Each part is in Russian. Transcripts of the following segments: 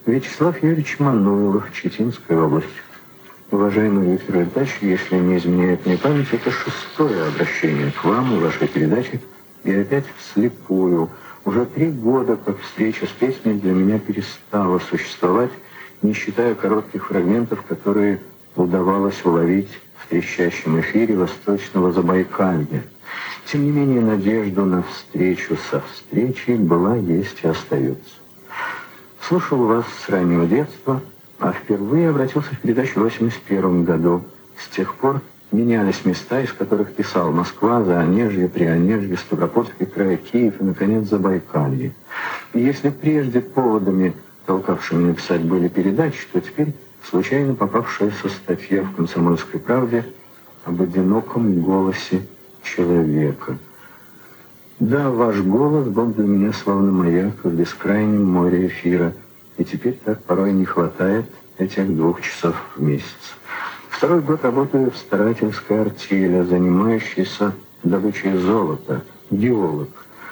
Вячеслав Юрьевич Мануилов, Читинская область. Уважаемый Виктор Ильич, если не изменяет мне память, это 6-е обращение к вам и вашей передаче, и опять вслепую. Уже 3 года, как встреча с песней для меня перестала существовать, не считая коротких фрагментов, которые удавалось уловить в трещащем эфире Восточного Забайкалья. Тем не менее, надежда на встречу со встречей была, есть и остается. Слушал вас с раннего детства, а впервые обратился в передачу в 1981 году. С тех пор менялись места, из которых писал: Москва, Заонежье, Прионежье, Ставропольский край, Киев и, наконец, Забайкалье. И если прежде поводами, толкавшими написать, были передачи, то теперь случайно попавшаяся статья в «Комсомольской правде» об одиноком голосе человека. Да, ваш голос был для меня словно маяк в бескрайнем море эфира, и теперь так порой не хватает этих 2 часов в месяц. 2-й год работаю в старательской артели, занимающейся добычей золота, геолог.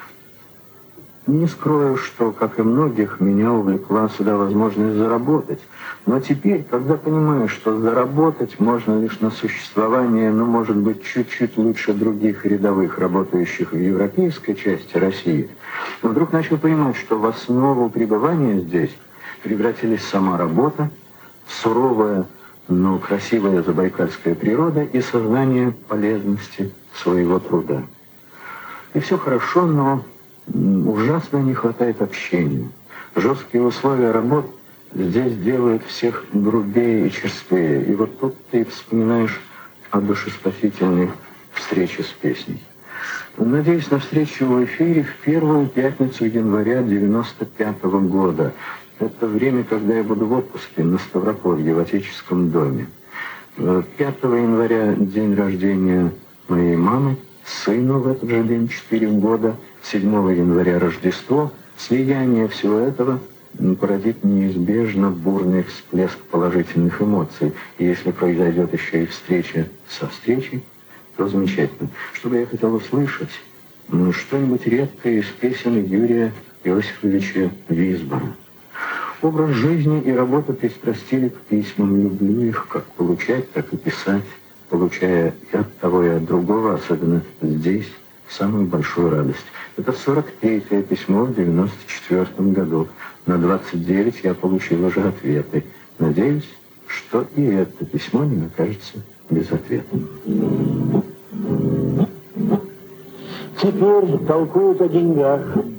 Не скрою, что, как и многих, меня увлекла сюда возможность заработать. Но теперь, когда понимаю, что заработать можно лишь на существование, может быть, чуть-чуть лучше других рядовых, работающих в европейской части России, вдруг начал понимать, что в основу пребывания здесь превратились сама работа, суровая, но красивая забайкальская природа и сознание полезности своего труда. И все хорошо, но ужасно не хватает общения. Жесткие условия работ здесь делают всех грубее и черствее. И вот тут ты вспоминаешь о душеспасительной встрече с песней. Надеюсь на встречу в эфире в первую пятницу января 1995 года. Это время, когда я буду в отпуске на Ставрополье, в отеческом доме. 5 января день рождения моей мамы, сыну в этот же день 4 года, 7 января Рождество. Слияние всего этого породит неизбежно бурный всплеск положительных эмоций. И если произойдет еще и встреча со встречей, то замечательно. Что бы я хотел услышать? Что-нибудь редкое из песен Юрия Иосифовича Висбора. Образ жизни и работа пристрастили к письмам. Люблю их как получать, так и писать, получая и от того, и от другого, особенно здесь, самую большую радость. Это 43-е письмо в 1994 году. На 29 я получил уже ответы. Надеюсь, что и это письмо не окажется безответным. Теперь толкуют о деньгах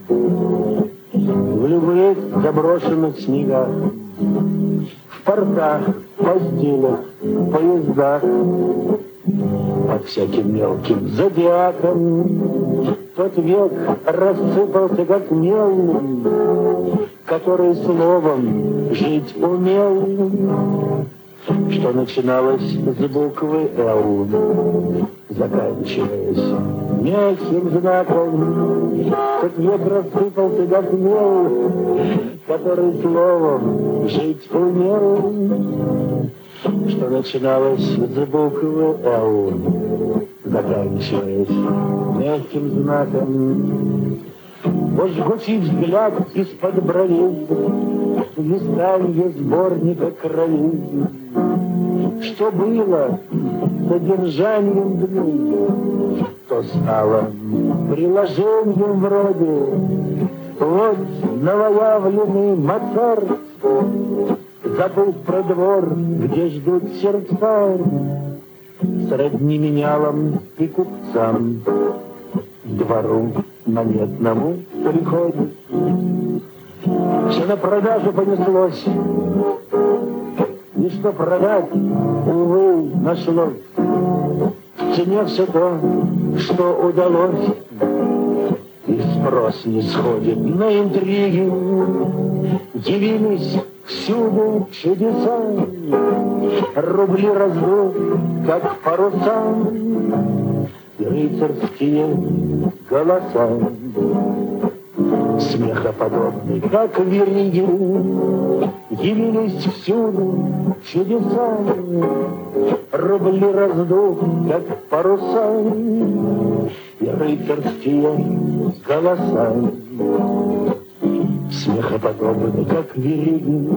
в любых заброшенных снегах, в портах, постелях, поездах, под всяким мелким зодиаком. Тот век рассыпался, как мел, который словом жить умел, что начиналось с буквы «Л», заканчиваясь мягким знаком. Тот век рассыпался, как мел, который словом жить умел, что начиналось с буквы «Л», заканчиваясь мягким знаком. Вот жгучий взгляд из-под бровей, листанье сборника кровей, что было содержанием дней, то стало приложением вроде. Вот новоявленный Моцарт, забыл про двор, где ждут сердца, сродни менялам и купцам, двору монетному приходит. Все на продажу понеслось, и что продать, увы, нашлось. В цене все то, что удалось, и спрос не сходит на интриги. Явились всюду чудеса, рубли растут, как паруса, и рыцарские голоса, смехоподобный, как вериги. Явились всюду чудеса, рубли раздут, как паруса, и рыцарские голоса. смехоподобный, как вериги.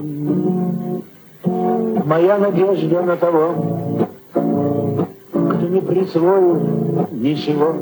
Моя надежда на того, кто не присвоил ничего,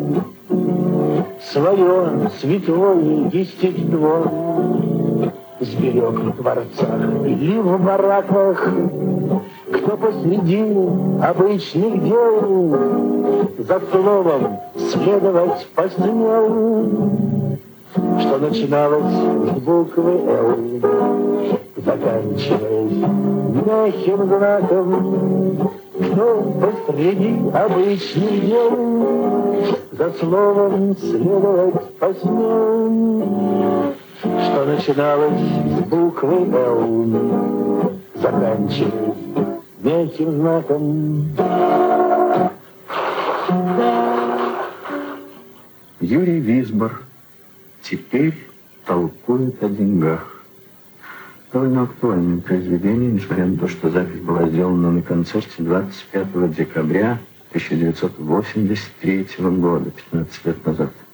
свое святое естество сберег в дворцах или в бараках. Кто посреди обычных дел за словом следовать посмел, что начиналось с буквы «Л», заканчиваясь мягким знаком. Кто посреди обычных дел за словом следовать посмел, что начиналось с буквы «Л», заканчиваясь мягким знаком. Юрий Висбор теперь толкует о деньгах. Довольно актуальное произведение, несмотря на то, что запись была сделана на концерте 25 декабря 1983 года, 15 лет назад.